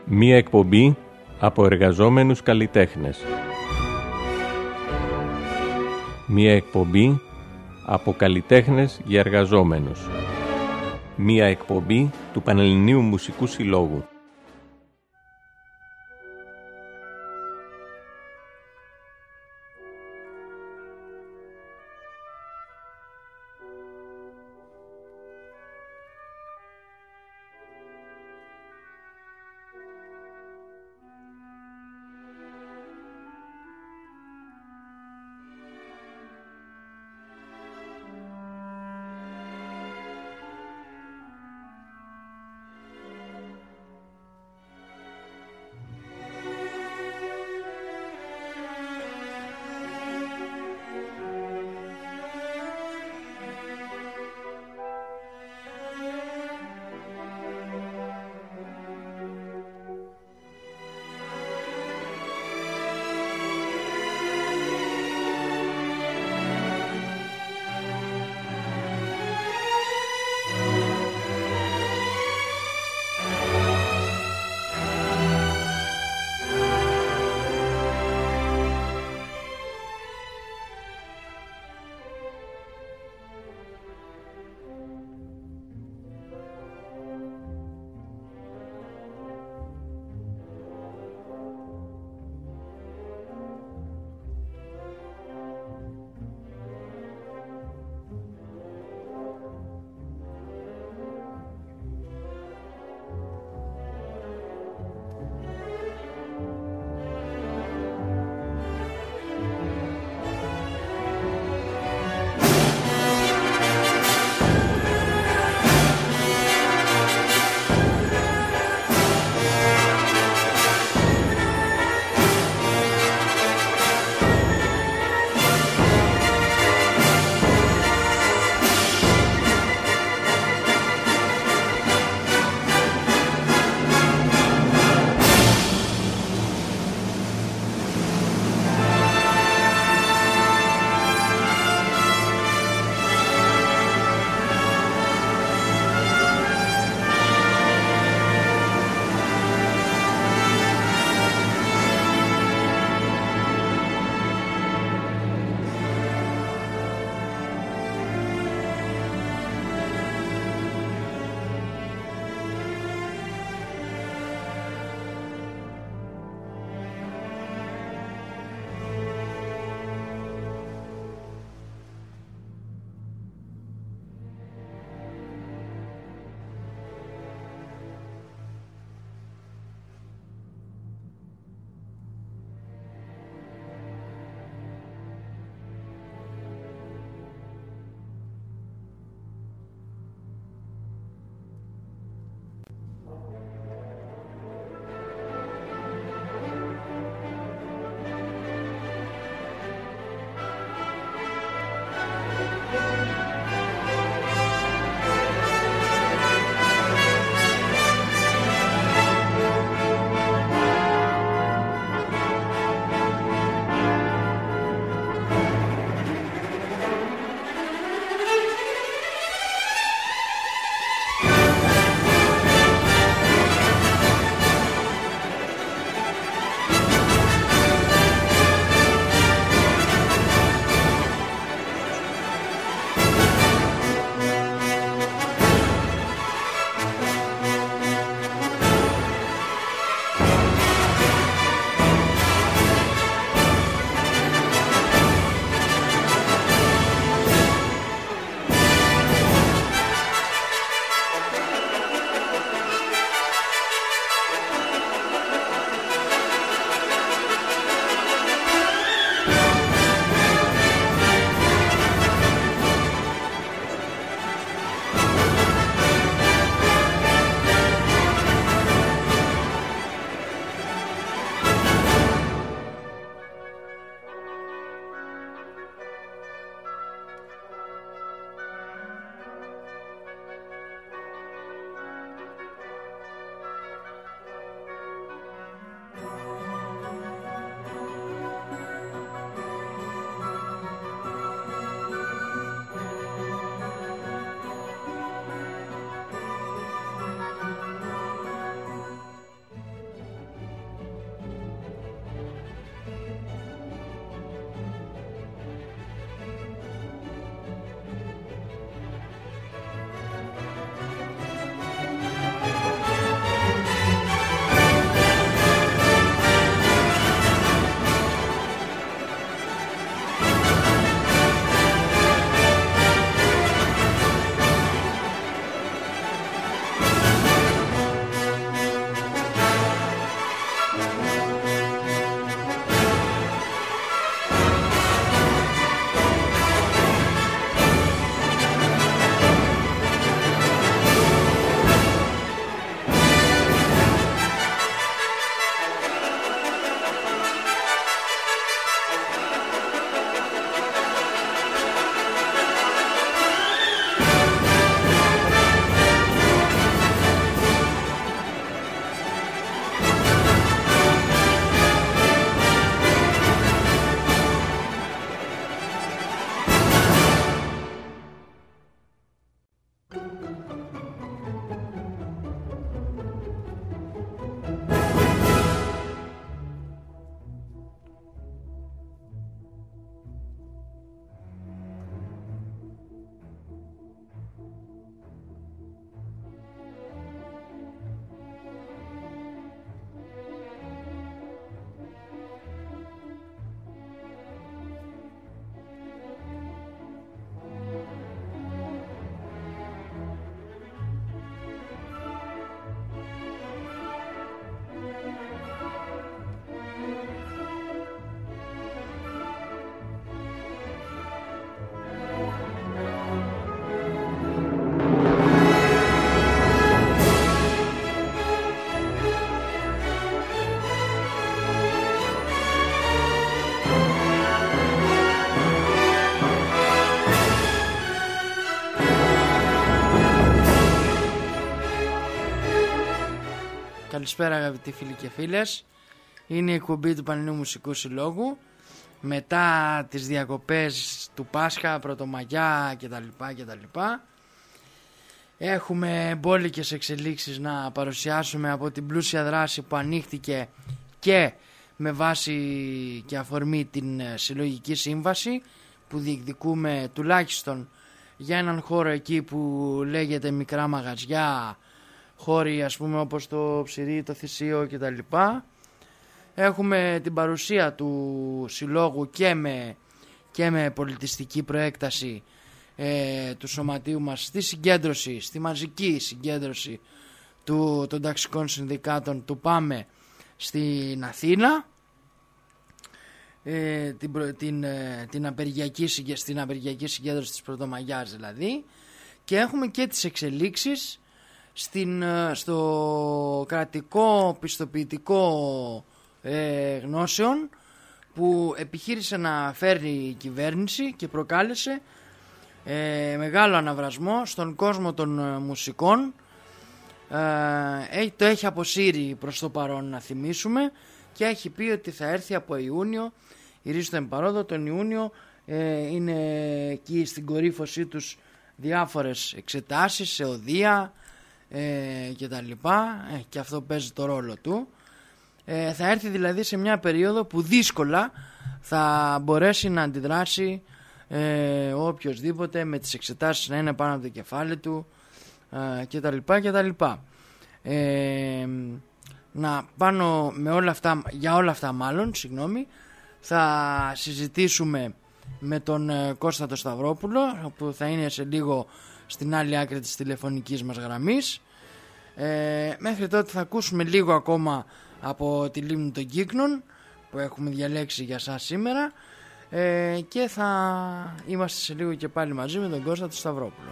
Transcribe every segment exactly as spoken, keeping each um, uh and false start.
Μία εκπομπή από εργαζόμενους καλλιτέχνες. Μία εκπομπή από καλλιτέχνες για εργαζόμενους. Μία εκπομπή του Πανελληνίου Μουσικού Συλλόγου. Καλησπέρα αγαπητοί φίλοι και φίλες. Είναι η εκπομπή του Πανελληνίου Μουσικού Συλλόγου. Μετά τις διακοπές του Πάσχα, Πρωτομαγιά κτλ, κτλ. Έχουμε μπόλικες εξελίξεις να παρουσιάσουμε από την πλούσια δράση που ανοίχτηκε και με βάση και αφορμή την συλλογική σύμβαση που διεκδικούμε τουλάχιστον για έναν χώρο εκεί που λέγεται μικρά μαγαζιά, χώροι ας πούμε όπως το Ψηρή, το Θησίο κτλ. Έχουμε την παρουσία του συλλόγου και με, και με πολιτιστική προέκταση ε, του σωματείου μας στη συγκέντρωση, στη μαζική συγκέντρωση του, των ταξικών συνδικάτων του ΠΑΜΕ στην Αθήνα, ε, την, την, την απεργιακή, στην απεργιακή συγκέντρωση της Πρωτομαγιάς δηλαδή, και έχουμε και τις εξελίξεις στην, στο κρατικό πιστοποιητικό ε, γνώσεων που επιχείρησε να φέρει η κυβέρνηση και προκάλεσε ε, μεγάλο αναβρασμό στον κόσμο των ε, μουσικών. Ε, το έχει αποσύρει προς το παρόν, να θυμίσουμε, και έχει πει ότι θα έρθει από Ιούνιο, ηρίστο εμπαρόδο, τον Ιούνιο ε, είναι εκεί στην κορύφωσή τους διάφορες εξετάσεις σε οδεία ε, και τα λοιπά, ε, και αυτό παίζει το ρόλο του. Ε, θα έρθει δηλαδή σε μια περίοδο που δύσκολα θα μπορέσει να αντιδράσει ε, οποιοσδήποτε με τις εξετάσεις να είναι πάνω από το κεφάλι του ε, και τα λοιπά και τα λοιπά. Ε, να πάνω με όλα αυτά, για όλα αυτά μάλλον, συγγνώμη, θα συζητήσουμε με τον ε, Κώστα το Σταυρόπουλο, που θα είναι σε λίγο στην άλλη άκρη της τηλεφωνικής μας γραμμής. Ε, μέχρι τότε θα ακούσουμε λίγο ακόμα από τη Λίμνη των Κύκνων που έχουμε διαλέξει για σας σήμερα, ε, και θα είμαστε σε λίγο και πάλι μαζί με τον Κώστα του Σταυρόπουλο.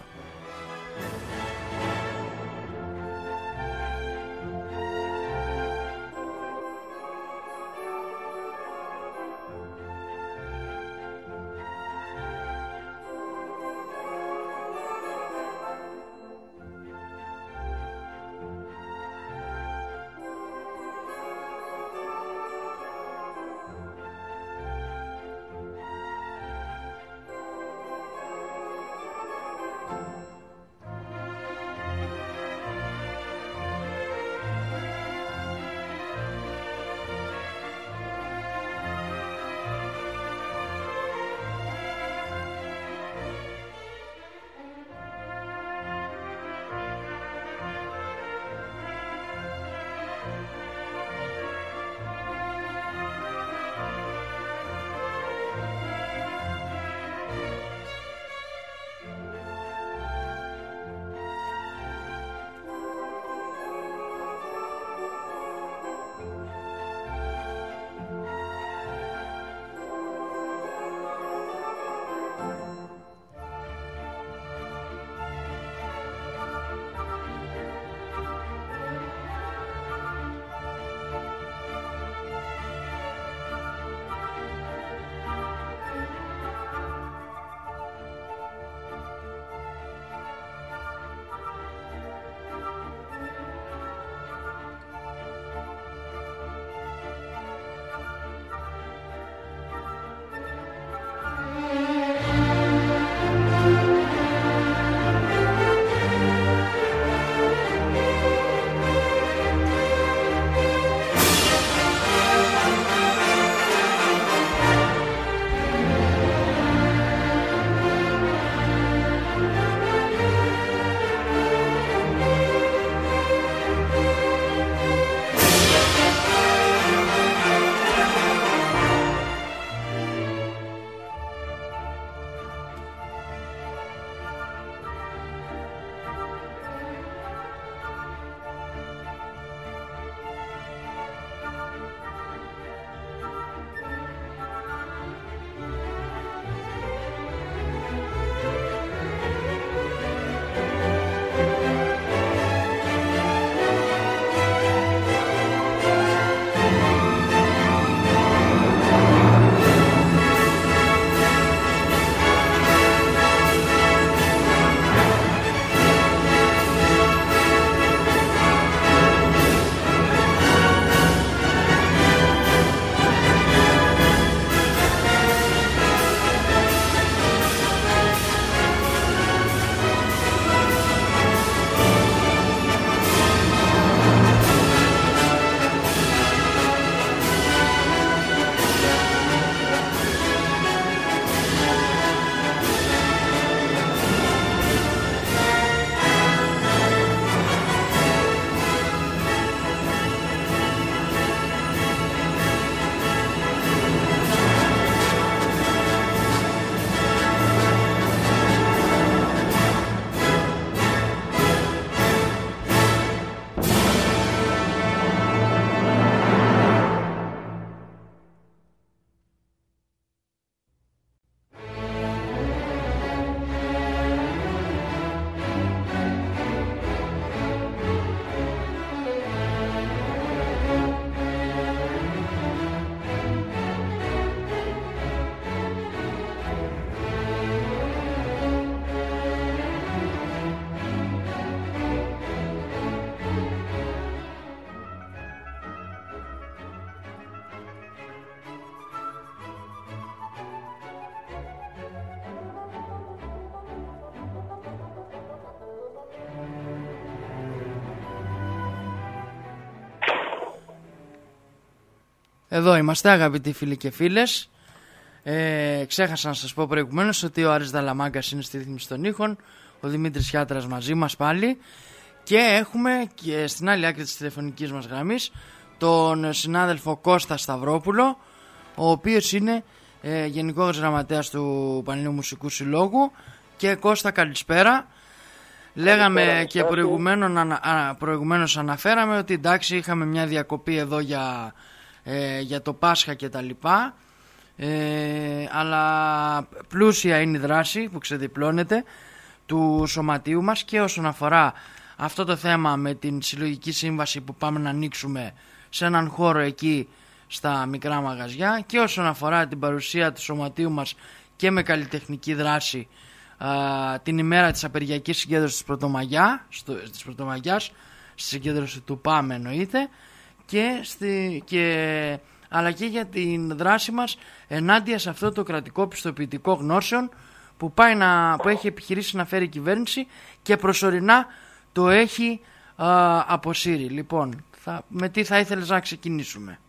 Εδώ είμαστε, αγαπητοί φίλοι και φίλες. Ε, ξέχασα να σας πω προηγουμένως ότι ο Άρης Δαλαμάγκας είναι στη ρύθμιση των ήχων, ο Δημήτρης Χιάτρας μαζί μας πάλι, και έχουμε και στην άλλη άκρη της τηλεφωνικής μας γραμμής τον συνάδελφο Κώστα Σταυρόπουλο, ο οποίος είναι ε, Γενικός Γραμματέας του Πανελληνίου Μουσικού Συλλόγου. Και Κώστα, καλησπέρα. Λέγαμε καλησπέρα, και προηγουμένως, ανα, προηγουμένως αναφέραμε ότι εντάξει, είχαμε μια διακοπή εδώ για, ε, για το Πάσχα και τα λοιπά, ε, αλλά πλούσια είναι η δράση που ξεδιπλώνεται του σωματείου μας και όσον αφορά αυτό το θέμα με την συλλογική σύμβαση που πάμε να ανοίξουμε σε έναν χώρο εκεί στα μικρά μαγαζιά, και όσον αφορά την παρουσία του σωματείου μας και με καλλιτεχνική δράση α, την ημέρα της απεργιακής συγκέντρωσης της Πρωτομαγιά, στο, της Πρωτομαγιάς, στη συγκέντρωση του ΠΑΜΕ εννοείται, και, στη, και, αλλά και για την δράση μας ενάντια σε αυτό το κρατικό πιστοποιητικό γνώσεων που, πάει να, που έχει επιχειρήσει να φέρει η κυβέρνηση και προσωρινά το έχει α, αποσύρει. Λοιπόν, θα, με τι θα ήθελες να ξεκινήσουμε?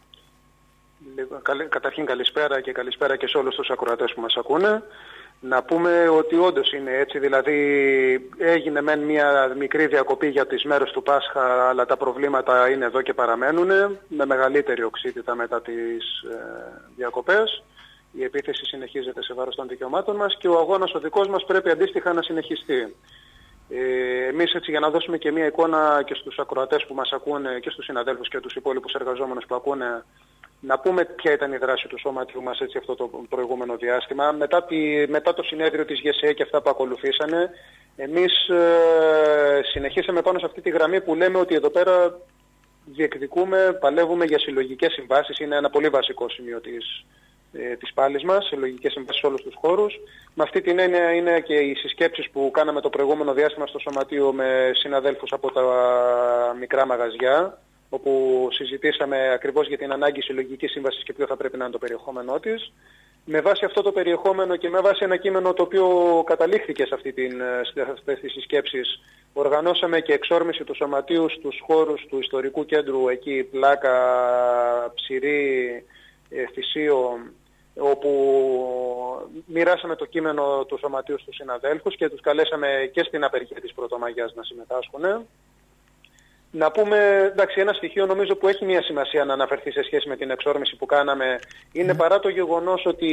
Καταρχήν καλησπέρα και καλησπέρα και σε όλους τους ακροατές που μας ακούνε. Να πούμε ότι όντως είναι έτσι, δηλαδή έγινε μεν μια μικρή διακοπή για τις μέρες του Πάσχα, αλλά τα προβλήματα είναι εδώ και παραμένουν με μεγαλύτερη οξύτητα μετά τις ε, διακοπές. Η επίθεση συνεχίζεται σε βάρος των δικαιωμάτων μας και ο αγώνας ο δικός μας πρέπει αντίστοιχα να συνεχιστεί. Ε, εμείς έτσι, για να δώσουμε και μια εικόνα και στους ακροατές που μας ακούνε και στους συναδέλφους και τους υπόλοιπους εργαζόμενους που ακούνε, να πούμε ποια ήταν η δράση του σώματιου μας έτσι αυτό το προηγούμενο διάστημα. Μετά, τη, μετά το συνέδριο της ΓΕΣΕ και αυτά που ακολουθήσανε, εμείς ε, συνεχίσαμε πάνω σε αυτή τη γραμμή που λέμε ότι εδώ πέρα διεκδικούμε, παλεύουμε για συλλογικές συμβάσεις. Είναι ένα πολύ βασικό σημείο της, ε, της πάλης μας, συλλογικές συμβάσεις σε όλους τους χώρους. Με αυτή την έννοια είναι και οι συσκέψεις που κάναμε το προηγούμενο διάστημα στο σωματείο με συναδέλφους από τα μικρά μαγαζιά, όπου συζητήσαμε ακριβώς για την ανάγκη συλλογικής σύμβασης και ποιο θα πρέπει να είναι το περιεχόμενό της. Με βάση αυτό το περιεχόμενο και με βάση ένα κείμενο το οποίο καταλήχθηκε σε, αυτή την, σε αυτές τις συσκέψεις, οργανώσαμε και εξόρμηση του σωματείου στους χώρους του ιστορικού κέντρου, εκεί Πλάκα, Ψηρή, Θησίο, όπου μοιράσαμε το κείμενο του σωματείου στους συναδέλφους και τους καλέσαμε και στην απεργία της Πρωτομαγιάς να συμμετάσχουν. Να πούμε, εντάξει, ένα στοιχείο νομίζω που έχει μια σημασία να αναφερθεί σε σχέση με την εξόρμηση που κάναμε είναι, mm. παρά το γεγονός ότι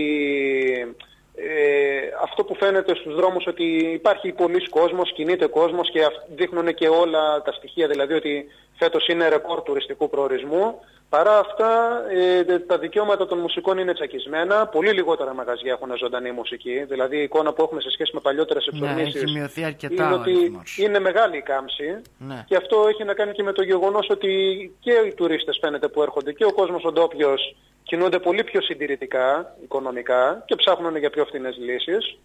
ε, αυτό που φαίνεται στους δρόμους ότι υπάρχει πολλής κόσμος, κινείται κόσμος και δείχνουν και όλα τα στοιχεία, δηλαδή ότι φέτος είναι ρεκόρ τουριστικού προορισμού. Παρά αυτά, ε, τα δικαιώματα των μουσικών είναι τσακισμένα. Πολύ λιγότερα μαγαζιά έχουν ζωντανή μουσική. Δηλαδή η εικόνα που έχουμε σε σχέση με παλιότερες εξορμήσεις, ναι, είναι ότι είναι μεγάλη η κάμψη. Ναι. Και αυτό έχει να κάνει και με το γεγονός ότι και οι τουρίστες φαίνεται που έρχονται και ο κόσμος ο ντόπιος κινούνται πολύ πιο συντηρητικά, οικονομικά και ψάχνουν για πιο φθηνές λύσεις.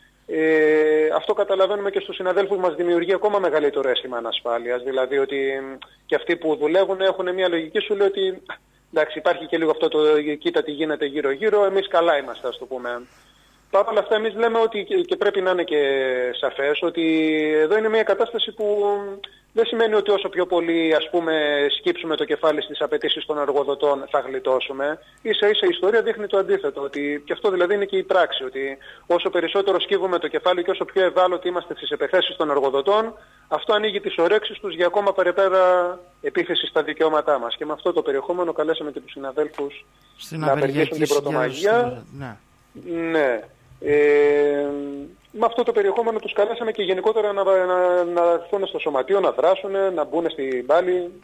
Ε, αυτό καταλαβαίνουμε και στους συναδέλφους μας δημιουργεί ακόμα μεγαλύτερο αίσθημα ανασφάλειας. Δηλαδή ότι και αυτοί που δουλεύουν έχουν μια λογική, σου λέει ότι εντάξει, υπάρχει και λίγο αυτό το κοίτα τι γίνεται γύρω γύρω, εμείς καλά είμαστε, ας το πούμε. Παρ' όλα αυτά εμείς λέμε ότι και πρέπει να είναι και σαφές ότι εδώ είναι μια κατάσταση που δεν σημαίνει ότι όσο πιο πολύ, ας πούμε, σκύψουμε το κεφάλι στις απαιτήσεις των εργοδοτών θα γλιτώσουμε. Ίσα ίσα η ιστορία δείχνει το αντίθετο, ότι και αυτό δηλαδή είναι και η πράξη, ότι όσο περισσότερο σκύβουμε το κεφάλι και όσο πιο ευάλωτοι είμαστε στις επιθέσεις των εργοδοτών, αυτό ανοίγει τις ορέξεις τους για ακόμα παρεπέρα επίθεση στα δικαιώματά μας. Και με αυτό το περιεχόμενο καλέσαμε και τους συναδέλφους να απεργήσουν την Πρωτομαγιά. Ναι. ναι. Ε, με αυτό το περιεχόμενο τους καλέσαμε και γενικότερα να, να, να έρθουν στο σωματείο, να δράσουν, να μπουν στην πάλη.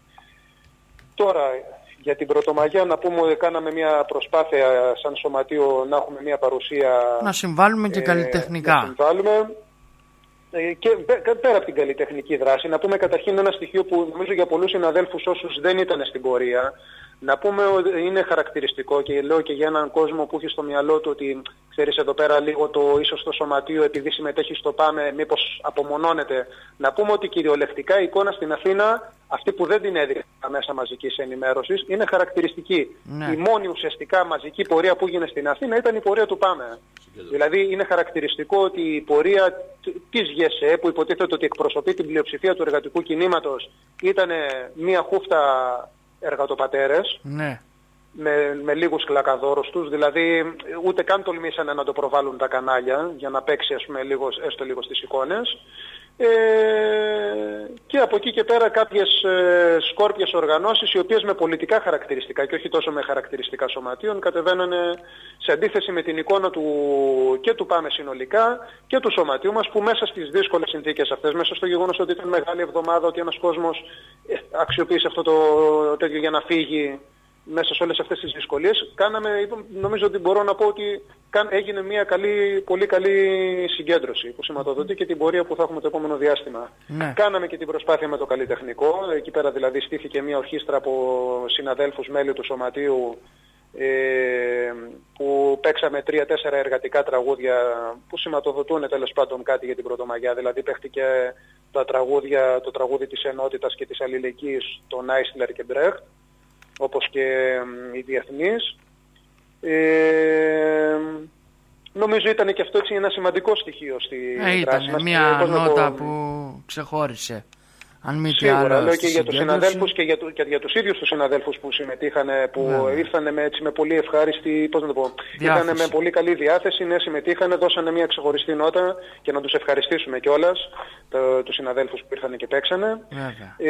Τώρα για την Πρωτομαγιά να πούμε ότι κάναμε μια προσπάθεια σαν σωματείο να έχουμε μια παρουσία, να συμβάλλουμε και ε, καλλιτεχνικά. Να συμβάλλουμε ε, και πέρα από την καλλιτεχνική δράση. Να πούμε καταρχήν ένα στοιχείο που νομίζω για πολλούς συναδέλφους όσους δεν ήταν στην πορεία, να πούμε ότι είναι χαρακτηριστικό και λέω και για έναν κόσμο που έχει στο μυαλό του ότι ξέρεις εδώ πέρα λίγο το ίσως το σωματείο επειδή συμμετέχει στο ΠΑΜΕ μήπως απομονώνεται. Να πούμε ότι κυριολεκτικά η εικόνα στην Αθήνα, αυτή που δεν την έδειχνε τα μέσα μαζικής ενημέρωσης, είναι χαρακτηριστική. Ναι. Η μόνη ουσιαστικά μαζική πορεία που έγινε στην Αθήνα ήταν η πορεία του ΠΑΜΕ. Δηλαδή είναι χαρακτηριστικό ότι η πορεία της ΓΕΣΕ που υποτίθεται ότι εκπροσωπεί την πλειοψηφία του εργατικού κινήματος ήταν μια χούφτα εργατοπατέρες, ναι. με, με λίγους κλακαδόρους τους, δηλαδή ούτε καν τολμήσανε να το προβάλλουν τα κανάλια για να παίξει ας πούμε, λίγο, έστω λίγο στις εικόνες. Ε, και από εκεί και πέρα κάποιες ε, σκόρπιες οργανώσεις οι οποίες με πολιτικά χαρακτηριστικά και όχι τόσο με χαρακτηριστικά σωματείων κατεβαίνανε σε αντίθεση με την εικόνα του, και του Πάμε συνολικά και του σωματείου μας, που μέσα στις δύσκολες συνθήκες αυτές, μέσα στο γεγονός ότι ήταν μεγάλη εβδομάδα, ότι ένας κόσμος ε, αξιοποίησε αυτό το τέτοιο για να φύγει μέσα σε όλες αυτές τις δυσκολίες, κάναμε, νομίζω ότι μπορώ να πω ότι έγινε μια καλή, πολύ καλή συγκέντρωση που σηματοδοτεί και την πορεία που θα έχουμε το επόμενο διάστημα. Ναι. Κάναμε και την προσπάθεια με το καλλιτεχνικό, εκεί πέρα δηλαδή στήθηκε μια ορχήστρα από συναδέλφους μέλη του σωματείου ε, που παίξαμε τρία-τέσσερα εργατικά τραγούδια που σηματοδοτούν τέλος πάντων κάτι για την Πρωτομαγιά, δηλαδή παίχτηκε τα τραγούδια, το τραγούδι της ενότητας και της αλληλεγγύης, τον Άισλερ και Μπρέχτ, όπως και οι διεθνείς. Ε, νομίζω ήταν και αυτό έτσι ένα σημαντικό στοιχείο στη ε, δράση μας. Ήταν μια νότα που ξεχώρισε. Αν μη τι Σίγουρα, άλλο, λέω και για τους συναδέλφους και για, του, και για τους ίδιους τους συναδέλφους που συμμετείχαν, που ναι. ήρθαν με, έτσι, με πολύ ευχάριστη, πώς να το πω, ήρθαν με πολύ καλή διάθεση, ναι, συμμετείχαν, δώσανε μια ξεχωριστή νότα και να τους ευχαριστήσουμε κιόλας, το, τους συναδέλφους που ήρθαν και παίξανε. Ε,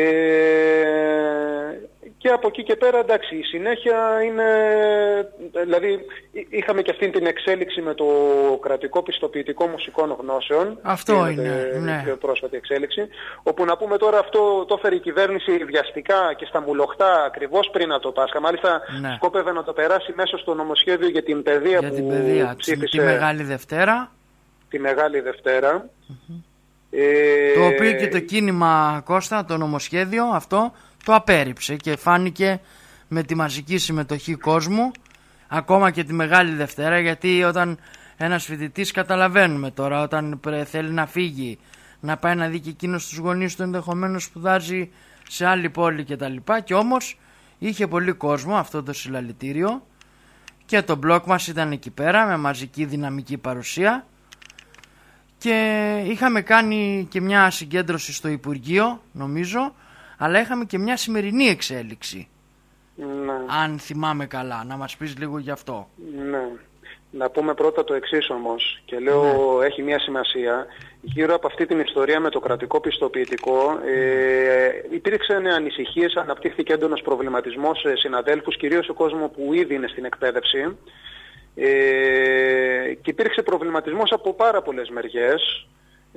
και από εκεί και πέρα, εντάξει, η συνέχεια είναι, δηλαδή είχαμε και αυτή την εξέλιξη με το κρατικό πιστοποιητικό μουσικών γνώσεων. Αυτό είναι, είναι ναι. πιο πρόσφατη εξέλιξη, όπου να πούμε τώρα αυτό το έφερε η κυβέρνηση βιαστικά και στα μουλοχτά ακριβώς πριν από το Πάσχα. Μάλιστα ναι. σκόπευε να το περάσει μέσα στο νομοσχέδιο για την παιδεία για που την παιδεία, ψήφισε τη Μεγάλη Δευτέρα. Τη Μεγάλη Δευτέρα. Mm-hmm. Ε... Το οποίο και το κίνημα, Κώστα, το νομοσχέδιο αυτό το απέρριψε και φάνηκε με τη μαζική συμμετοχή κόσμου, ακόμα και τη Μεγάλη Δευτέρα, γιατί όταν ένας φοιτητής, καταλαβαίνουμε τώρα, όταν θέλει να φύγει, να πάει να δει και εκείνος τους γονείς του, ενδεχομένως σπουδάζει σε άλλη πόλη κτλ. Και όμως είχε πολύ κόσμο αυτό το συλλαλητήριο και το μπλοκ μας ήταν εκεί πέρα με μαζική δυναμική παρουσία και είχαμε κάνει και μια συγκέντρωση στο Υπουργείο νομίζω, αλλά είχαμε και μια σημερινή εξέλιξη. Ναι. Αν θυμάμαι καλά, να μας πεις λίγο γι' αυτό. Ναι. Να πούμε πρώτα το εξής όμως, και λέω ναι. έχει μια σημασία. Γύρω από αυτή την ιστορία με το κρατικό πιστοποιητικό ε, υπήρξαν ανησυχίες, αναπτύχθηκε έντονος προβληματισμός σε συναδέλφους, κυρίως σε κόσμο που ήδη είναι στην εκπαίδευση, ε, και υπήρξε προβληματισμός από πάρα πολλές μεριές.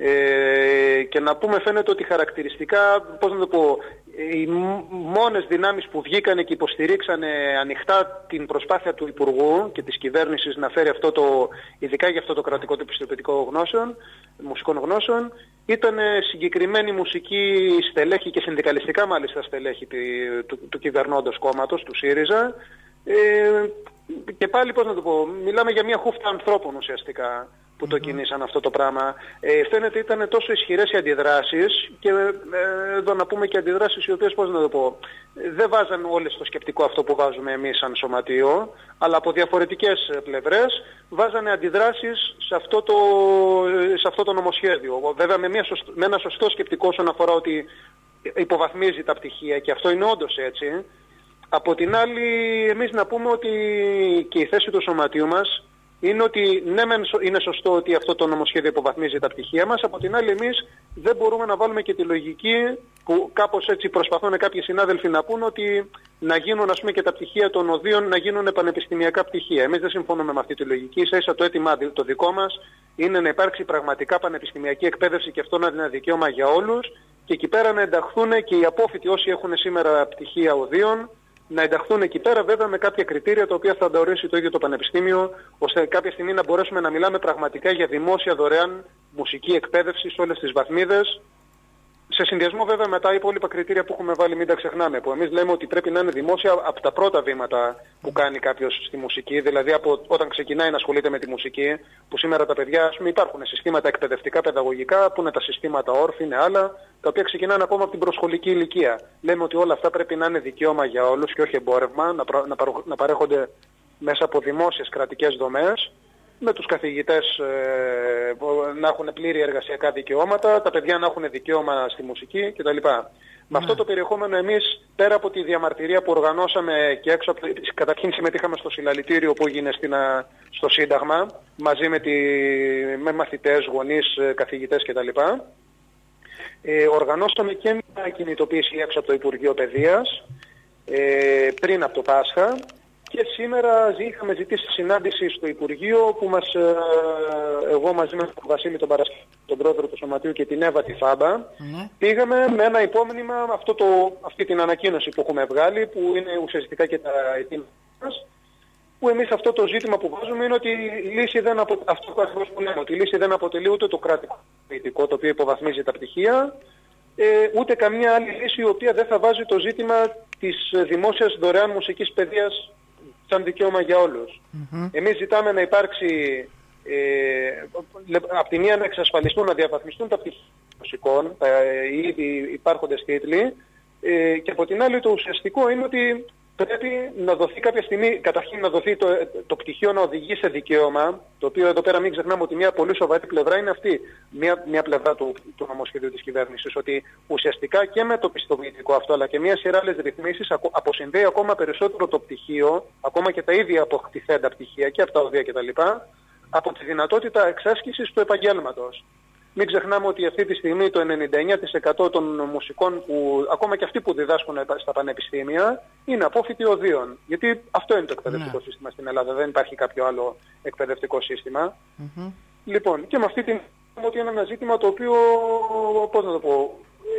Ε, και να πούμε φαίνεται ότι χαρακτηριστικά, πώς να το πω, οι μόνες δυνάμεις που βγήκανε και υποστηρίξανε ανοιχτά την προσπάθεια του Υπουργού και της κυβέρνησης να φέρει αυτό το, ειδικά για αυτό το κρατικό του πιστοποιητικό γνώσεων, μουσικών γνώσεων, ήταν συγκεκριμένοι μουσικοί στελέχη και συνδικαλιστικά μάλιστα στελέχη του, του, του κυβερνώντος κόμματος, του ΣΥΡΙΖΑ. Ε, και πάλι, πώς να το πω, μιλάμε για μια χούφτα ανθρώπων ουσιαστικά που το κινήσαν αυτό το πράγμα. Ε, φαίνεται ήταν τόσο ισχυρές οι αντιδράσεις και ε, εδώ να πούμε και αντιδράσεις οι οποίες, πώς να το πω, δεν βάζαν όλες το σκεπτικό αυτό που βάζουμε εμείς σαν σωματείο, αλλά από διαφορετικές πλευρές βάζανε αντιδράσεις σε αυτό το, σε αυτό το νομοσχέδιο. Βέβαια με, μια σωστό, με ένα σωστό σκεπτικό όσον αφορά ότι υποβαθμίζει τα πτυχία και αυτό είναι όντως έτσι. Από την άλλη εμείς να πούμε ότι και η θέση του σωματείου μας είναι ότι ναι, είναι σωστό ότι αυτό το νομοσχέδιο υποβαθμίζει τα πτυχία μας. Από την άλλη, εμείς δεν μπορούμε να βάλουμε και τη λογική που κάπως έτσι προσπαθούν κάποιοι συνάδελφοι να πούν ότι να γίνουν, ας πούμε, και τα πτυχία των οδείων να γίνουν πανεπιστημιακά πτυχία. Εμείς δεν συμφωνούμε με αυτή τη λογική. Ίσα ίσα το αίτημα το δικό μας είναι να υπάρξει πραγματικά πανεπιστημιακή εκπαίδευση και αυτό να είναι δικαίωμα για όλους. Και εκεί πέρα να ενταχθούν και οι απόφοιτοι όσοι έχουν σήμερα πτυχία οδείων, να ενταχθούν εκεί πέρα βέβαια με κάποια κριτήρια τα οποία θα τα ορίσει το ίδιο το Πανεπιστήμιο, ώστε κάποια στιγμή να μπορέσουμε να μιλάμε πραγματικά για δημόσια δωρεάν μουσική εκπαίδευση σε όλες τις βαθμίδες. Σε συνδυασμό βέβαια με τα υπόλοιπα κριτήρια που έχουμε βάλει, μην τα ξεχνάμε. Που εμείς λέμε ότι πρέπει να είναι δημόσια από τα πρώτα βήματα που κάνει κάποιος στη μουσική, δηλαδή από όταν ξεκινάει να ασχολείται με τη μουσική, που σήμερα τα παιδιά, ας πούμε, υπάρχουν συστήματα εκπαιδευτικά, παιδαγωγικά, που είναι τα συστήματα όρφη, είναι άλλα, τα οποία ξεκινάνε ακόμα από την προσχολική ηλικία. Λέμε ότι όλα αυτά πρέπει να είναι δικαίωμα για όλους και όχι εμπόρευμα, να, προ, να, παρο, να παρέχονται μέσα από δημόσιες κρατικές δομές, με τους καθηγητές ε, να έχουν πλήρη εργασιακά δικαιώματα, τα παιδιά να έχουν δικαίωμα στη μουσική κτλ. Mm. Με αυτό το περιεχόμενο εμείς πέρα από τη διαμαρτυρία που οργανώσαμε και έξω από... Καταρχήν συμμετείχαμε στο συλλαλητήριο που έγινε στην, στο Σύνταγμα, μαζί με, τη, με μαθητές, γονείς, καθηγητές κτλ. Ε, οργανώσαμε και μια κινητοποίηση έξω από το Υπουργείο Παιδείας, ε, πριν από το Πάσχα, και σήμερα είχαμε ζητήσει συνάντηση στο Υπουργείο που μας, ε, εγώ μαζί με τον Βασίλη τον Παρασκευή, τον πρόεδρο του Σωματείου, και την Εύα τη Φάμπα, mm. πήγαμε με ένα υπόμνημα αυτό το, αυτή την ανακοίνωση που έχουμε βγάλει, που είναι ουσιαστικά και τα αιτήματα μας, που εμείς αυτό το ζήτημα που βάζουμε είναι ότι η λύση δεν, απο... αυτό που λέμε, ότι η λύση δεν αποτελεί ούτε το κρατικό πολιτικό, το οποίο υποβαθμίζει τα πτυχία, ε, ούτε καμία άλλη λύση η οποία δεν θα βάζει το ζήτημα της δημόσιας δωρεάν μουσικής παιδείας σαν δικαίωμα για όλους. Mm-hmm. Εμείς ζητάμε να υπάρξει, ε, από τη μία να εξασφαλιστούν, να διαβαθμιστούν τα πτυχία μουσικών, τα ε, ήδη υπάρχοντες τίτλοι, ε, και από την άλλη το ουσιαστικό είναι ότι πρέπει να δοθεί κάποια στιγμή, καταρχήν να δοθεί το, το πτυχίο να οδηγεί σε δικαίωμα, το οποίο εδώ πέρα μην ξεχνάμε ότι μια πολύ σοβαρή πλευρά είναι αυτή, μια, μια πλευρά του, του νομοσχεδίου της κυβέρνησης, ότι ουσιαστικά και με το πιστοποιητικό αυτό, αλλά και μια σειρά άλλες ρυθμίσεις αποσυνδέει ακόμα περισσότερο το πτυχίο, ακόμα και τα ίδια αποκτηθέντα πτυχία και από τα οδεία κτλ., από τη δυνατότητα εξάσκησης του επαγγέλματος. Μην ξεχνάμε ότι αυτή τη στιγμή το ενενήντα εννέα τοις εκατό των μουσικών, που, ακόμα και αυτοί που διδάσκουν στα πανεπιστήμια, είναι απόφοιτοι οδείων. Γιατί αυτό είναι το εκπαιδευτικό ναι. σύστημα στην Ελλάδα, δεν υπάρχει κάποιο άλλο εκπαιδευτικό σύστημα. Mm-hmm. Λοιπόν, και με αυτή την ότι είναι ένα ζήτημα το οποίο, πώς να το πω,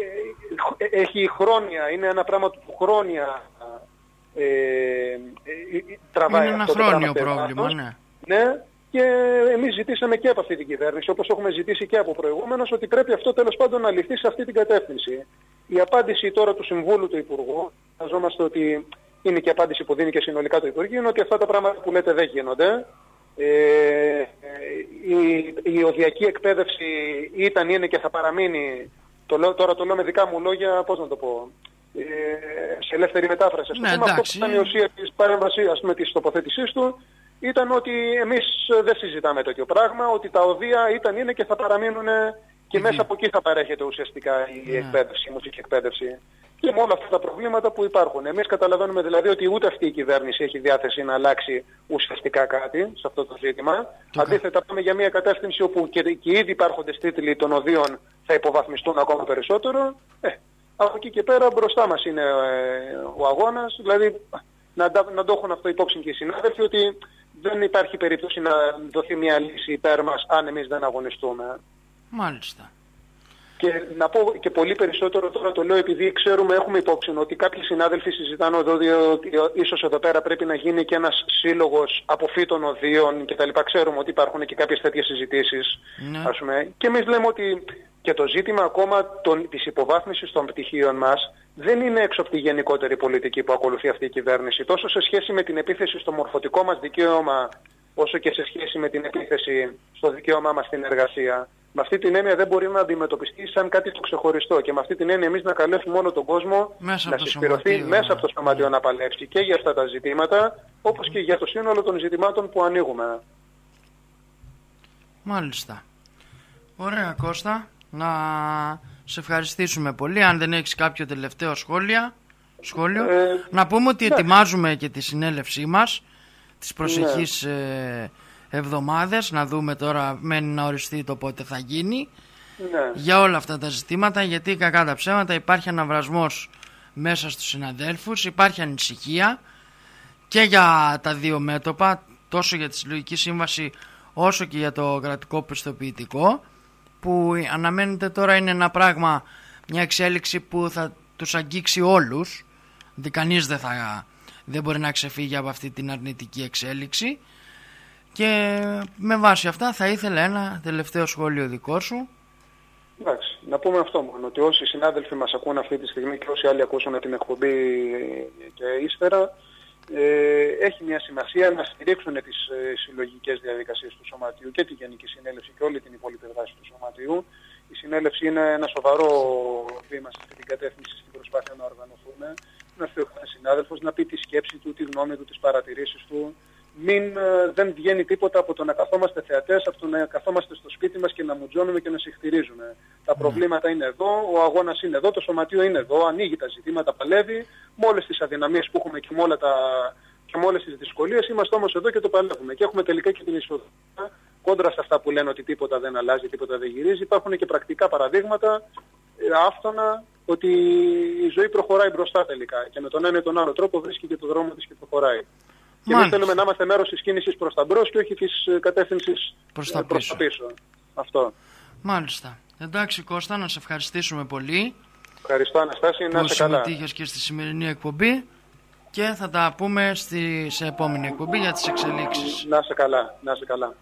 έχει χρόνια, είναι ένα πράγμα που χρόνια ε, ε, τραβάει. Είναι ένα αυτό χρόνιο το πρόβλημα, ναι. ναι. Και εμείς ζητήσαμε και από αυτή την κυβέρνηση, όπως έχουμε ζητήσει και από προηγούμενος, ότι πρέπει αυτό τέλος πάντων να ληφθεί σε αυτή την κατεύθυνση. Η απάντηση τώρα του Συμβούλου του Υπουργού, φανταζόμαστε ότι είναι και η απάντηση που δίνει και συνολικά το Υπουργείο, είναι ότι αυτά τα πράγματα που λέτε δεν γίνονται. Ε, η, η οδιακή εκπαίδευση ήταν, είναι και θα παραμείνει, το, τώρα το λέω με δικά μου λόγια, πώς να το πω, ε, σε ελεύθερη μετάφραση. Ναι, πούμε, αυτό που ήταν η ουσία της παρέμβασης, ας πούμε, της τοποθέτησής του, ήταν ότι εμείς δεν συζητάμε τέτοιο πράγμα, ότι τα οδεία ήταν, είναι και θα παραμείνουν και mm-hmm. μέσα από εκεί θα παρέχεται ουσιαστικά η yeah. εκπαίδευση, η μουσική εκπαίδευση. Και με όλα αυτά τα προβλήματα που υπάρχουν. Εμείς καταλαβαίνουμε δηλαδή ότι ούτε αυτή η κυβέρνηση έχει διάθεση να αλλάξει ουσιαστικά κάτι σε αυτό το ζήτημα. Okay. Αντίθετα πάμε για μια κατεύθυνση όπου και, και ήδη υπάρχοντες τίτλοι των οδείων θα υποβαθμιστούν ακόμα περισσότερο. Ε, από εκεί και πέρα μπροστά μας είναι ε, ο αγώνας, δηλαδή να, να το έχουν αυτό υπόψη και οι συνάδελφοι, ότι δεν υπάρχει περίπτωση να δοθεί μια λύση υπέρ μας αν εμείς δεν αγωνιστούμε. Μάλιστα. Και να πω και πολύ περισσότερο τώρα, το λέω επειδή ξέρουμε, έχουμε υπόψη ότι κάποιοι συνάδελφοι συζητάνε εδώ ότι ίσως εδώ πέρα πρέπει να γίνει και ένας σύλλογος αποφύτων οδείων κτλ. Ξέρουμε ότι υπάρχουν και κάποιες τέτοιες συζητήσεις. Ναι. Ας πούμε. Και εμείς λέμε ότι και το ζήτημα ακόμα των, της υποβάθμισης των πτυχίων μας δεν είναι έξω από τη γενικότερη πολιτική που ακολουθεί αυτή η κυβέρνηση. Τόσο σε σχέση με την επίθεση στο μορφωτικό μας δικαίωμα, όσο και σε σχέση με την επίθεση στο δικαίωμά μας στην εργασία. Με αυτή την έννοια δεν μπορεί να αντιμετωπιστεί σαν κάτι το ξεχωριστό. Και με αυτή την έννοια εμείς να καλέσουμε όλο τον κόσμο μέσα να συσπηρωθεί μέσα από το σωματείο να παλέψει και για αυτά τα ζητήματα, όπως και για το σύνολο των ζητημάτων που ανοίγουμε. Μάλιστα. Ωραία, Κώστα. Να σε ευχαριστήσουμε πολύ. Αν δεν έχεις κάποιο τελευταίο σχόλια, σχόλιο, ε, να πούμε ότι ναι. ετοιμάζουμε και τη συνέλευσή μας τις προσεχείς ναι. ε, εβδομάδες. Να δούμε τώρα, μένει να οριστεί το πότε θα γίνει ναι. για όλα αυτά τα ζητήματα, γιατί κακά τα ψέματα υπάρχει αναβρασμός μέσα στους συναδέλφους, υπάρχει ανησυχία και για τα δύο μέτωπα, τόσο για τη συλλογική σύμβαση όσο και για το κρατικό πιστοποιητικό, που αναμένεται τώρα είναι ένα πράγμα, μια εξέλιξη που θα τους αγγίξει όλους, ότι κανείς δεν, θα, δεν μπορεί να ξεφύγει από αυτή την αρνητική εξέλιξη. Και με βάση αυτά θα ήθελα ένα τελευταίο σχόλιο δικό σου. Εντάξει, να πούμε αυτό μόνο, ότι όσοι συνάδελφοι μας ακούν αυτή τη στιγμή και όσοι άλλοι ακούσουν την εκπομπή και ύστερα, ε, έχει μια σημασία να στηρίξουν τις ε, συλλογικές διαδικασίες του Σωματείου και τη Γενική Συνέλευση και όλη την υπόλοιπη δράση του Σωματείου. Η Συνέλευση είναι ένα σοβαρό βήμα σε αυτή την κατεύθυνση στην προσπάθεια να οργανωθούμε, να έρθει ο κάθε συνάδελφος να πει τη σκέψη του, τη γνώμη του, τις παρατηρήσεις του μην, ε, δεν βγαίνει τίποτα από το να καθόμαστε θεατές, από το να καθόμαστε στο σπίτι μας και να μουτζώνουμε και να συχτηρίζουμε. Τα προβλήματα είναι εδώ, ο αγώνας είναι εδώ, το σωματείο είναι εδώ, ανοίγει τα ζητήματα, παλεύει, με όλες τις αδυναμίες που έχουμε και με, όλα τα, και με όλες τις δυσκολίες, είμαστε όμως εδώ και το παλεύουμε. Και έχουμε τελικά και την ισοδυναμία, κόντρα σε αυτά που λένε ότι τίποτα δεν αλλάζει, τίποτα δεν γυρίζει. Υπάρχουν και πρακτικά παραδείγματα, άφθονα, ότι η ζωή προχωράει μπροστά τελικά και με τον ένα ή τον άλλο τρόπο βρίσκει και το δρόμο της και προχωράει. Και εμείς θέλουμε να είμαστε μέρος της κίνησης προς τα μπρος και όχι της κατεύθυνσης προς τα, προς τα πίσω. Αυτό. Μάλιστα. Εντάξει Κώστα, να σε ευχαριστήσουμε πολύ. Ευχαριστώ Αναστάση, να είσαι καλά. Που συμμετείχες και στη σημερινή εκπομπή και θα τα πούμε στη, σε επόμενη εκπομπή για τις εξελίξεις. Να είσαι καλά, να είσαι καλά.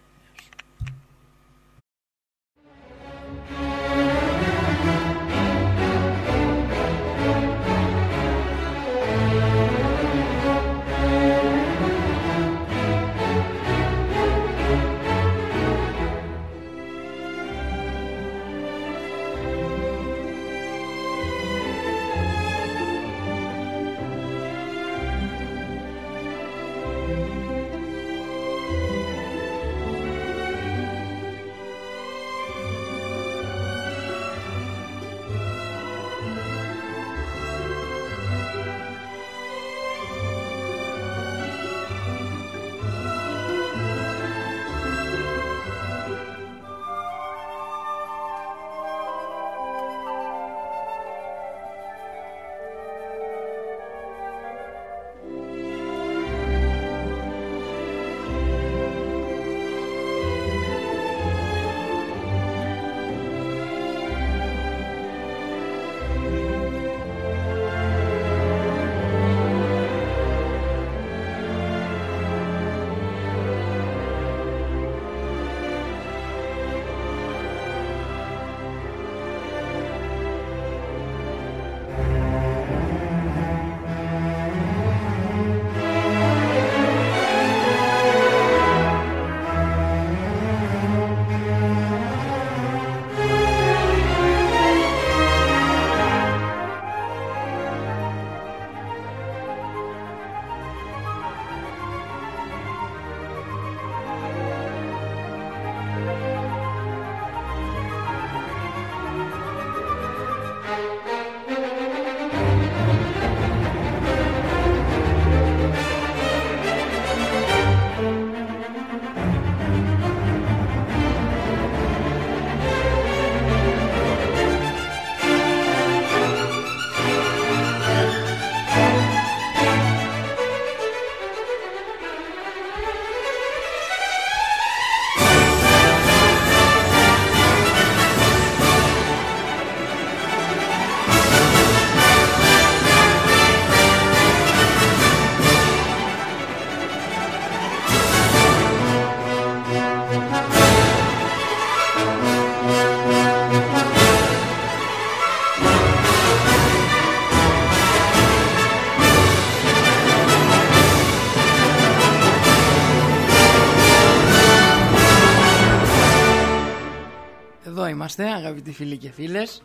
Είμαστε αγαπητοί φίλοι και φίλες.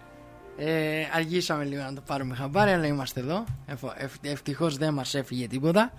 ε, Αργήσαμε λίγο να το πάρουμε χαμπάρι, αλλά είμαστε εδώ. Ευ, ευτυχώς δεν μας έφυγε τίποτα.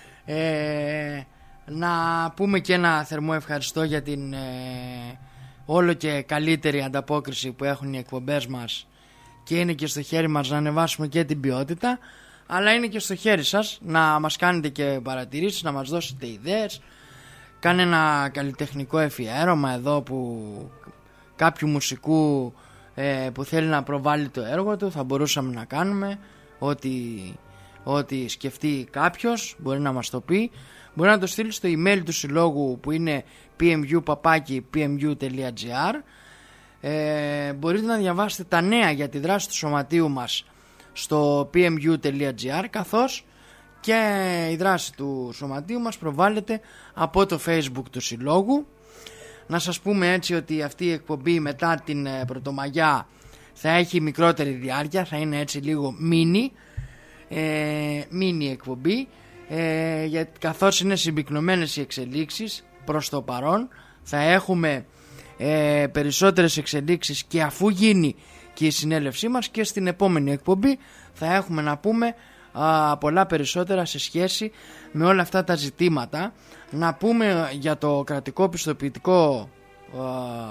ε, Να πούμε και ένα θερμό ευχαριστώ για την ε, όλο και καλύτερη ανταπόκριση που έχουν οι εκπομπές μας. Και είναι και στο χέρι μας να ανεβάσουμε και την ποιότητα, αλλά είναι και στο χέρι σας να μας κάνετε και παρατηρήσεις, να μας δώσετε ιδέες. Κάνε ένα καλλιτεχνικό εφιέρωμα εδώ που κάποιου μουσικού ε, που θέλει να προβάλλει το έργο του, θα μπορούσαμε να κάνουμε ό,τι, ό,τι σκεφτεί κάποιος, μπορεί να μας το πει. Μπορεί να το στείλει στο email του συλλόγου που είναι πι εμ γιου παπάκι πι εμ γιου τελεία τζι άρ. ε, Μπορείτε να διαβάσετε τα νέα για τη δράση του σωματείου μας στο πι εμ γιου τελεία τζι άρ, καθώς και η δράση του σωματείου μας προβάλλεται από το Facebook του συλλόγου. Να σας πούμε έτσι ότι αυτή η εκπομπή μετά την Πρωτομαγιά θα έχει μικρότερη διάρκεια, θα είναι έτσι λίγο μίνι ε, μίνι εκπομπή, ε, γιατί καθώς είναι συμπυκνωμένες οι εξελίξεις προς το παρόν, θα έχουμε ε, περισσότερες εξελίξεις, και αφού γίνει και η συνέλευσή μας και στην επόμενη εκπομπή θα έχουμε να πούμε α, πολλά περισσότερα σε σχέση με όλα αυτά τα ζητήματα. Να πούμε για το κρατικό πιστοποιητικό α,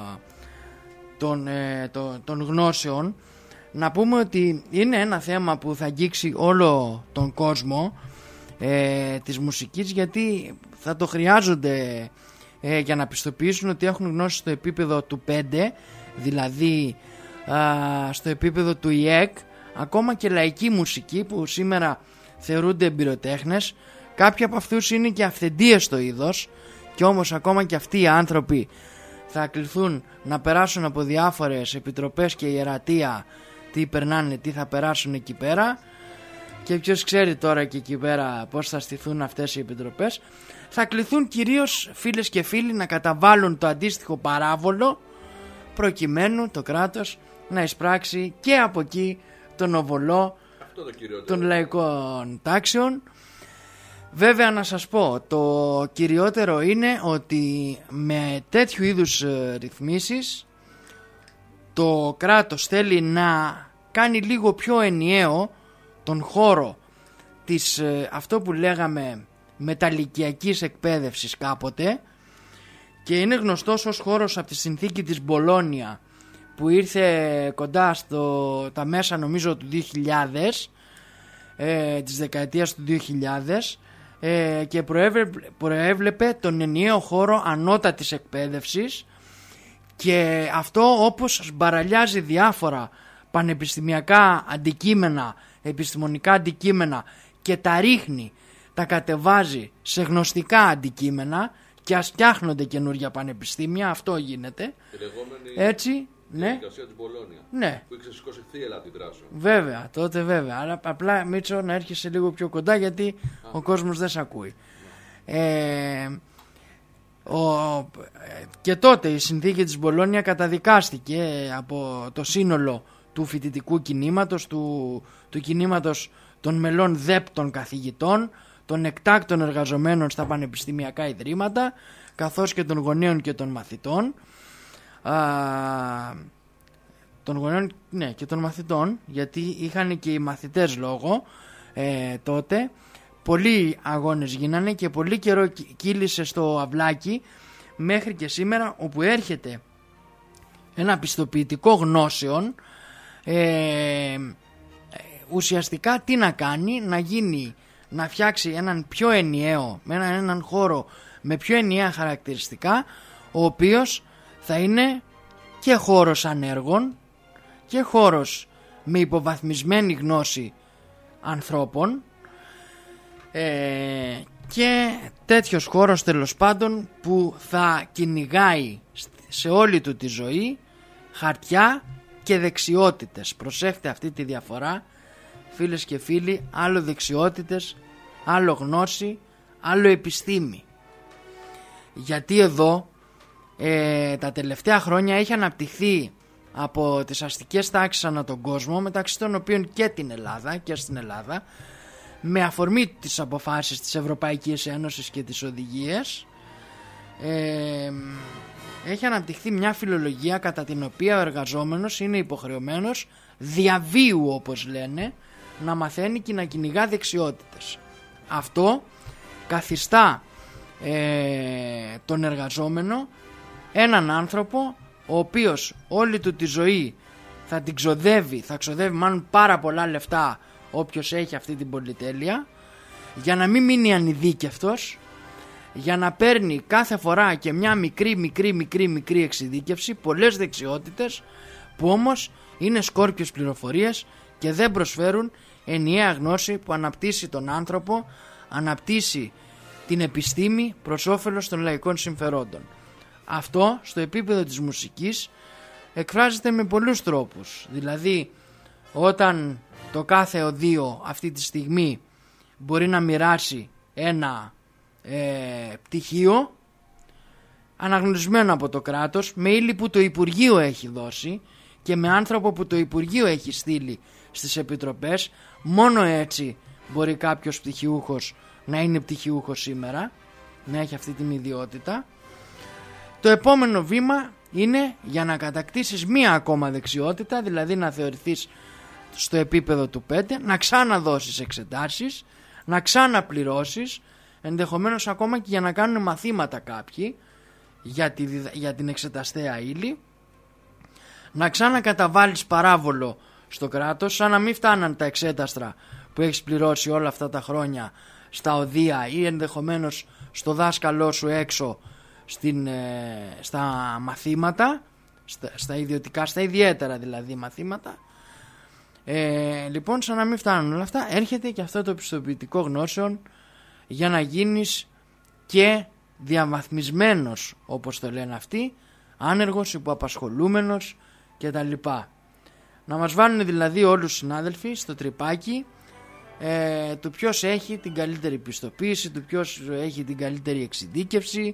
των, ε, των, των γνώσεων, να πούμε ότι είναι ένα θέμα που θα αγγίξει όλο τον κόσμο ε, της μουσικής, γιατί θα το χρειάζονται ε, για να πιστοποιήσουν ότι έχουν γνώση στο επίπεδο του πέντε, δηλαδή α, στο επίπεδο του ι ε κ. Ακόμα και λαϊκή μουσική που σήμερα θεωρούνται εμπειροτέχνες, κάποιοι από αυτούς είναι και αυθεντίες στο είδος, και όμως ακόμα και αυτοί οι άνθρωποι θα κληθούν να περάσουν από διάφορες επιτροπές και ιερατεία, τι περνάνε, τι θα περάσουν εκεί πέρα, και ποιος ξέρει τώρα και εκεί πέρα πώς θα στηθούν αυτές οι επιτροπές. Θα κληθούν κυρίως, φίλες και φίλοι, να καταβάλουν το αντίστοιχο παράβολο, προκειμένου το κράτος να εισπράξει και από εκεί τον οβολό των λαϊκών τάξεων. Βέβαια, να σας πω, το κυριότερο είναι ότι με τέτοιου είδους ρυθμίσεις το κράτος θέλει να κάνει λίγο πιο ενιαίο τον χώρο της, αυτό που λέγαμε, μεταλυκιακής εκπαίδευσης κάποτε, και είναι γνωστός ως χώρος από τη συνθήκη της Μπολόνια που ήρθε κοντά στο τα μέσα, νομίζω, του δύο χιλιάδες, ε, της δεκαετίας του δύο χιλιάδες, ε, και προέβλεπε, προέβλεπε τον ενιαίο χώρο ανώτατης εκπαίδευσης, και αυτό, όπως σμπαραλιάζει διάφορα πανεπιστημιακά αντικείμενα, επιστημονικά αντικείμενα, και τα ρίχνει, τα κατεβάζει σε γνωστικά αντικείμενα, και ας φτιάχνονται καινούργια πανεπιστήμια, αυτό γίνεται. Έτσι, ναι. Διαδικασία της Μπολόνια. Ναι. Που είχε σηκώσει θύελα την δράση. Βέβαια, τότε βέβαια. Αλλά απλά, Μίτσο, να έρχεσαι λίγο πιο κοντά, γιατί Α, ο κόσμος δεν σε ακούει. Ε, ο, και τότε η συνθήκη της Μπολόνια καταδικάστηκε από το σύνολο του φοιτητικού κινήματος, του, του κινήματος των μελών ΔΕΠ των καθηγητών, των εκτάκτων εργαζομένων στα πανεπιστημιακά ιδρύματα, καθώς και των γονέων και των μαθητών. Α, των γονέων, ναι, και των μαθητών, γιατί είχαν και οι μαθητές λόγο ε, τότε. Πολλοί αγώνες γίνανε και πολύ καιρό κύλησε στο αυλάκι, μέχρι και σήμερα, όπου έρχεται ένα πιστοποιητικό γνώσεων, ε, ουσιαστικά τι να κάνει, να γίνει, να φτιάξει έναν πιο ενιαίο, έναν, έναν χώρο με πιο ενιαία χαρακτηριστικά, ο οποίος θα είναι και χώρος ανέργων και χώρος με υποβαθμισμένη γνώση ανθρώπων, ε, και τέτοιος χώρος, τέλος πάντων, που θα κυνηγάει σε όλη του τη ζωή χαρτιά και δεξιότητες. Προσέχτε αυτή τη διαφορά, φίλες και φίλοι, άλλο δεξιότητες, άλλο γνώση, άλλο επιστήμη. Γιατί εδώ ε, τα τελευταία χρόνια έχει αναπτυχθεί από τις αστικές τάξεις ανά τον κόσμο, μεταξύ των οποίων και την Ελλάδα και στην Ελλάδα, με αφορμή τις αποφάσεις της Ευρωπαϊκής Ένωσης και τις οδηγίες, ε, έχει αναπτυχθεί μια φιλολογία κατά την οποία ο εργαζόμενος είναι υποχρεωμένος διαβίου, όπως λένε, να μαθαίνει και να κυνηγά δεξιότητες. Αυτό καθιστά ε, τον εργαζόμενο έναν άνθρωπο ο οποίος όλη του τη ζωή θα την ξοδεύει, θα ξοδεύει μάλλον πάρα πολλά λεφτά, όποιος έχει αυτή την πολυτέλεια, για να μην μείνει ανειδίκευτος, για να παίρνει κάθε φορά και μια μικρή μικρή μικρή μικρή εξειδίκευση, πολλές δεξιότητες που όμως είναι σκόρπιες πληροφορίες και δεν προσφέρουν ενιαία γνώση που αναπτύσσει τον άνθρωπο, αναπτύσσει την επιστήμη προς όφελος των λαϊκών συμφερόντων. Αυτό στο επίπεδο της μουσικής εκφράζεται με πολλούς τρόπους. Δηλαδή, όταν το κάθε οδείο αυτή τη στιγμή μπορεί να μοιράσει ένα ε, πτυχίο αναγνωρισμένο από το κράτος, με ύλη που το Υπουργείο έχει δώσει και με άνθρωπο που το Υπουργείο έχει στείλει στις επιτροπές, μόνο έτσι μπορεί κάποιος πτυχιούχος να είναι πτυχιούχος σήμερα, να έχει αυτή την ιδιότητα. Το επόμενο βήμα είναι για να κατακτήσεις μία ακόμα δεξιότητα, δηλαδή να θεωρηθείς στο επίπεδο του πέντε, να ξαναδώσεις εξετάσεις, να ξαναπληρώσεις, ενδεχομένως ακόμα και για να κάνουν μαθήματα κάποιοι για, τη, για την εξεταστέα ύλη, να ξανακαταβάλεις παράβολο στο κράτος, σαν να μην φτάναν τα εξέταστρα που έχεις πληρώσει όλα αυτά τα χρόνια στα οδεία ή ενδεχομένως στο δάσκαλό σου έξω στην, ε, στα μαθήματα, στα, στα ιδιωτικά, στα ιδιαίτερα δηλαδή μαθήματα. Ε, λοιπόν, σαν να μην φτάνουν όλα αυτά, έρχεται και αυτό το πιστοποιητικό γνώσεων για να γίνεις και διαβαθμισμένος, όπως το λένε αυτοί, άνεργος, υποαπασχολούμενος κτλ. Να μας βάλουν δηλαδή όλους οι συνάδελφοι στο τρυπάκι ε, του ποιος έχει την καλύτερη πιστοποίηση, του ποιος έχει την καλύτερη εξειδίκευση,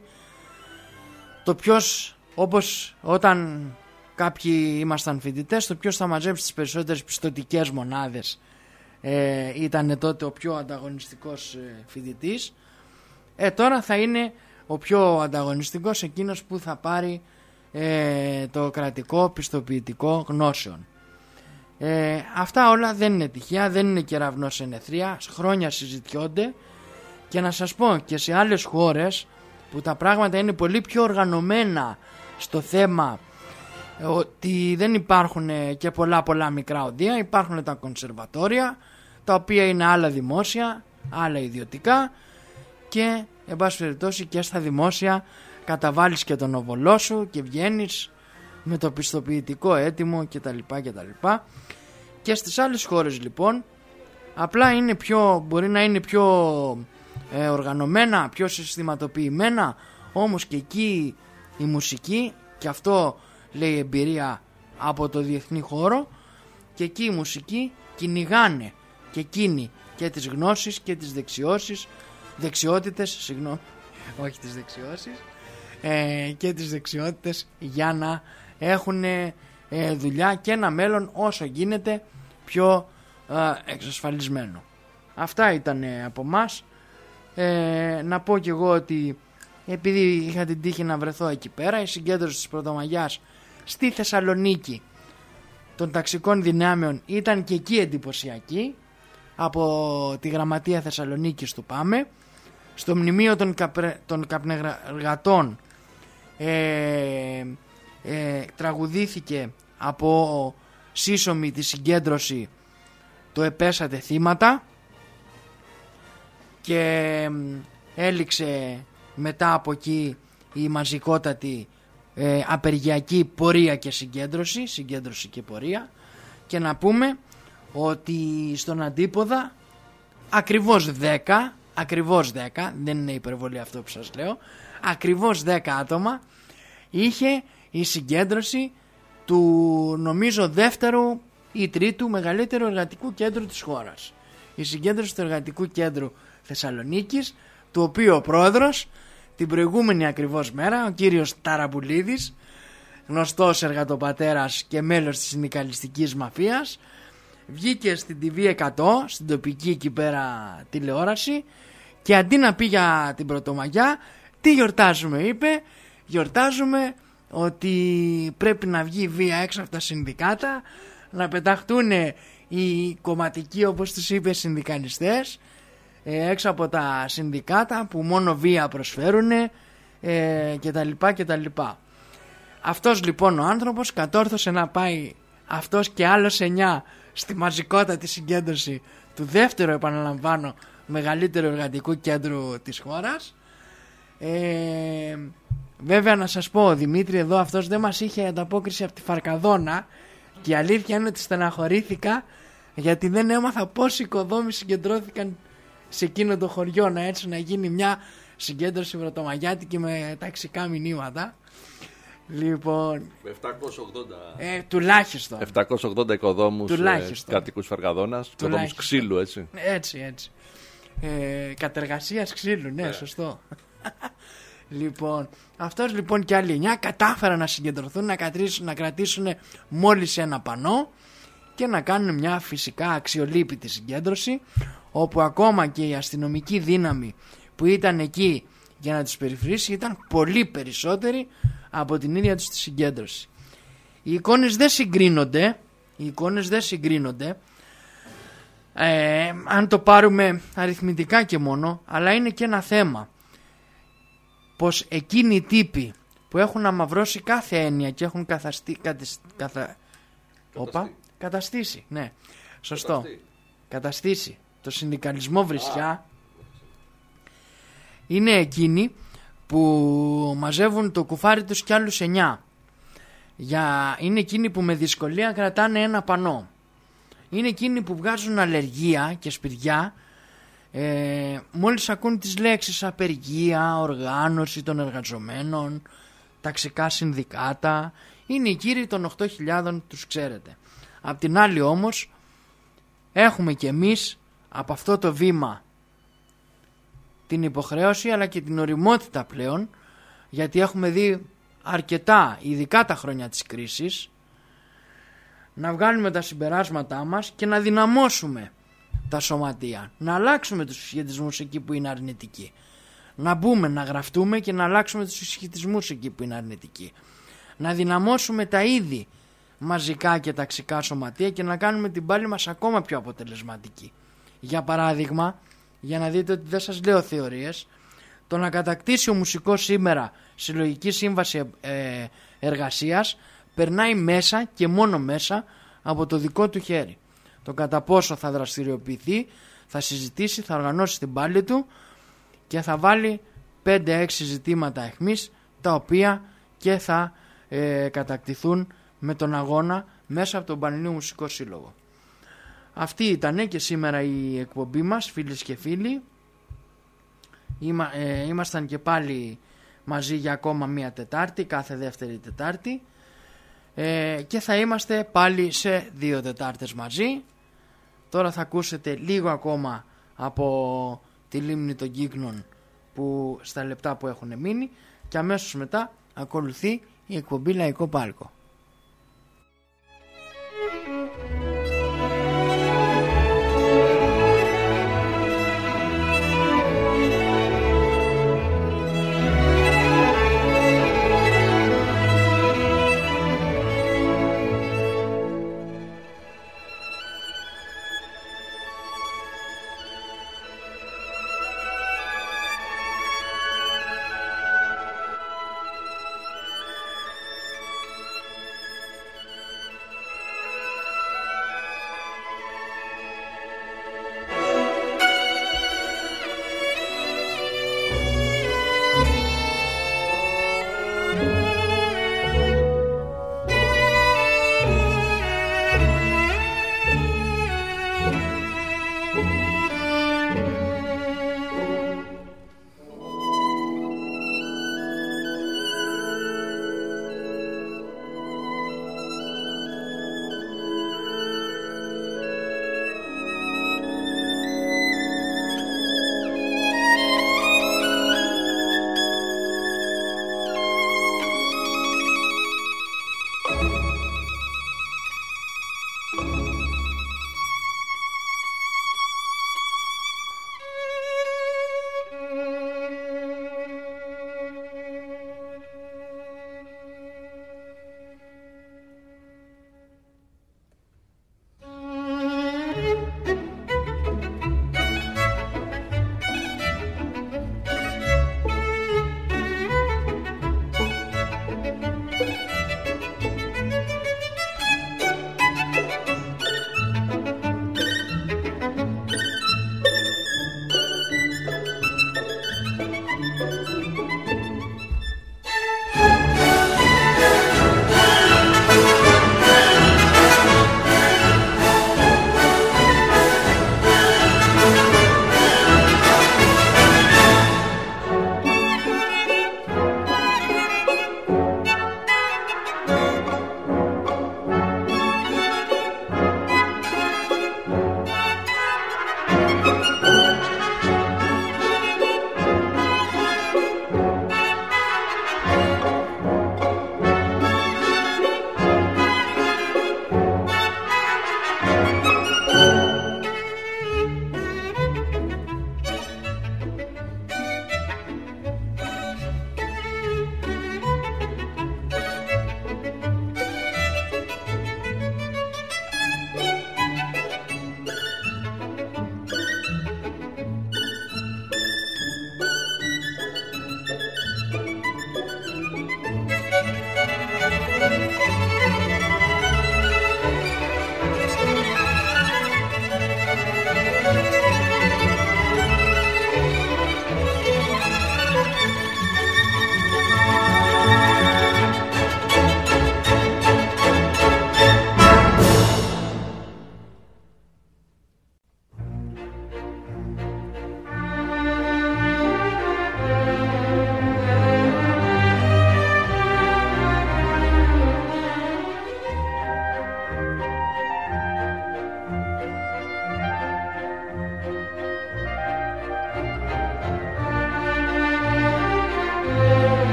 το ποιος, όπως όταν κάποιοι ήμασταν φοιτητές, το ποιος θα μαζέψει τις περισσότερες πιστωτικές μονάδες ε, ήταν τότε ο πιο ανταγωνιστικός ε, φοιτητής. Ε, τώρα θα είναι ο πιο ανταγωνιστικός εκείνος που θα πάρει ε, το κρατικό πιστοποιητικό γνώσεων. Ε, αυτά όλα δεν είναι τυχαία, δεν είναι κεραυνός ενεθρία, χρόνια συζητιόνται, και να σας πω και σε άλλες χώρες που τα πράγματα είναι πολύ πιο οργανωμένα στο θέμα, ότι δεν υπάρχουν και πολλά πολλά μικρά οδεία, υπάρχουν τα κονσερβατόρια, τα οποία είναι άλλα δημόσια, άλλα ιδιωτικά, και εν πάση περιπτώσει και στα δημόσια καταβάλεις και τον οβολό σου και βγαίνεις με το πιστοποιητικό έτοιμο κτλ. κτλ. Και στις άλλες χώρες λοιπόν απλά είναι πιο, μπορεί να είναι πιο ε, οργανωμένα, πιο συστηματοποιημένα, όμως και εκεί η μουσική, και αυτό λέει εμπειρία από το διεθνή χώρο, και εκεί η μουσική κυνηγάνε και εκείνοι και τις γνώσεις και τις δεξιώσεις, δεξιότητες, συγγνώμη, όχι τις δεξιώσεις, ε, και τις δεξιότητες για να έχουν ε, δουλειά και ένα μέλλον όσο γίνεται πιο ε, εξασφαλισμένο. Αυτά ήταν ε, από μας. Ε, να πω και εγώ ότι επειδή είχα την τύχη να βρεθώ εκεί πέρα, η συγκέντρωση της Πρωτομαγιάς στη Θεσσαλονίκη των ταξικών δυνάμεων ήταν και εκεί εντυπωσιακή. Από τη Γραμματεία Θεσσαλονίκης του πάμε. Στο μνημείο των, καπρε, των καπνεργατών ε, ε, τραγουδήθηκε από σύσσωμη τη συγκέντρωση το «Επέσατε θύματα», και ε, έληξε μετά από εκεί η μαζικότατη ε, απεργιακή πορεία και συγκέντρωση, συγκέντρωση και πορεία. Και να πούμε ότι στον Αντίποδα ακριβώς δέκα, ακριβώς δέκα, δεν είναι υπερβολή αυτό που σας λέω, ακριβώς δέκα άτομα είχε η συγκέντρωση του νομίζω δεύτερου ή τρίτου μεγαλύτερου εργατικού κέντρου της χώρας. Η συγκέντρωση του εργατικού κέντρου Θεσσαλονίκης, του οποίου ο πρόεδρος την προηγούμενη ακριβώς μέρα, ο κύριος Ταραμπουλίδης, γνωστός εργατοπατέρας και μέλος της συνδικαλιστικής μαφίας, βγήκε στην τι βι εκατό, στην τοπική εκεί πέρα τηλεόραση, και αντί να πει για την Πρωτομαγιά, τι γιορτάζουμε είπε, γιορτάζουμε ότι πρέπει να βγει βία έξω από τα συνδικάτα, να πεταχτούν οι κομματικοί, όπως τους είπε, συνδικαλιστές έξω από τα συνδικάτα που μόνο βία προσφέρουν ε, και τα λοιπά και τα λοιπά. Αυτός λοιπόν ο άνθρωπος κατόρθωσε να πάει αυτός και άλλος εννιά στη μαζικότατη συγκέντρωση του δεύτερου, επαναλαμβάνω, μεγαλύτερου εργατικού κέντρου της χώρας. ε, Βέβαια να σας πω, Δημήτρη, εδώ αυτός δεν μας είχε ανταπόκριση από τη Φαρκαδόνα, και η αλήθεια είναι ότι στεναχωρήθηκα, γιατί δεν έμαθα πόσοι οικοδόμοι συγκεντρώθηκαν σε εκείνο το χωριό, να έτσι να γίνει μια συγκέντρωση πρωτομαγιάτικη με ταξικά μηνύματα. Λοιπόν, επτακόσια ογδόντα ε, τουλάχιστον επτακόσια ογδόντα οικοδόμους, ε, κατοικούς Φαρκαδόνας, οικοδόμους ξύλου, έτσι. Έτσι, έτσι. Ε, κατεργασίας ξύλου, ναι, yeah. Σωστό. Λοιπόν, αυτός λοιπόν και άλλοι εννιά κατάφεραν να συγκεντρωθούν, να κρατήσουν, να κρατήσουν μόλις ένα πανό και να κάνουν μια φυσικά αξιολύπητη συγκέντρωση, όπου ακόμα και η αστυνομική δύναμη που ήταν εκεί για να τους περιφρήσει ήταν πολύ περισσότερη από την ίδια τους τη συγκέντρωση. Οι εικόνες δεν συγκρίνονται, Οι εικόνες δεν συγκρίνονται, ε, αν το πάρουμε αριθμητικά και μόνο, αλλά είναι και ένα θέμα πως εκείνοι οι τύποι που έχουν αμαυρώσει κάθε έννοια και έχουν καθαστεί, κατασ, καθα, όπα, καταστήσει, ναι, σωστό, καταστεί. καταστήσει το συνδικαλισμό βρισιά, είναι εκείνοι που μαζεύουν το κουφάρι τους κι άλλους εννιά. Για... Είναι εκείνοι που με δυσκολία κρατάνε ένα πανό. Είναι εκείνοι που βγάζουν αλλεργία και σπηριά ε, μόλις ακούν τις λέξεις απεργία, οργάνωση των εργαζομένων, ταξικά συνδικάτα. Είναι οι κύριοι των οκτώ χιλιάδων, τους ξέρετε. Απ' την άλλη όμως έχουμε και εμείς από αυτό το βήμα την υποχρέωση αλλά και την ωριμότητα πλέον, γιατί έχουμε δει αρκετά, ειδικά τα χρόνια της κρίσης, να βγάλουμε τα συμπεράσματά μας και να δυναμώσουμε τα σωματεία, να αλλάξουμε τους συσχετισμούς εκεί που είναι αρνητικοί, να μπούμε, να γραφτούμε και να αλλάξουμε τους συσχετισμούς εκεί που είναι αρνητικοί, να δυναμώσουμε τα ήδη μαζικά και ταξικά σωματεία και να κάνουμε την πάλη μας ακόμα πιο αποτελεσματική. Για παράδειγμα, για να δείτε ότι δεν σας λέω θεωρίες, το να κατακτήσει ο μουσικός σήμερα συλλογική σύμβαση ε, εργασίας περνάει μέσα και μόνο μέσα από το δικό του χέρι. Το κατά πόσο θα δραστηριοποιηθεί, θα συζητήσει, θα οργανώσει την πάλη του και θα βάλει πέντε έξι ζητήματα αιχμής, τα οποία και θα ε, κατακτηθούν με τον αγώνα μέσα από τον Πανελλήνιο Μουσικό Σύλλογο. Αυτή ήταν και σήμερα η εκπομπή μας, φίλες και φίλοι. Είμα, ε, ήμασταν και πάλι μαζί για ακόμα μία Τετάρτη, κάθε δεύτερη Τετάρτη, ε, και θα είμαστε πάλι σε δύο Τετάρτες μαζί. Τώρα θα ακούσετε λίγο ακόμα από τη λίμνη των Κύκνων, που, στα λεπτά που έχουν μείνει, και αμέσως μετά ακολουθεί η εκπομπή Λαϊκό Πάλκο.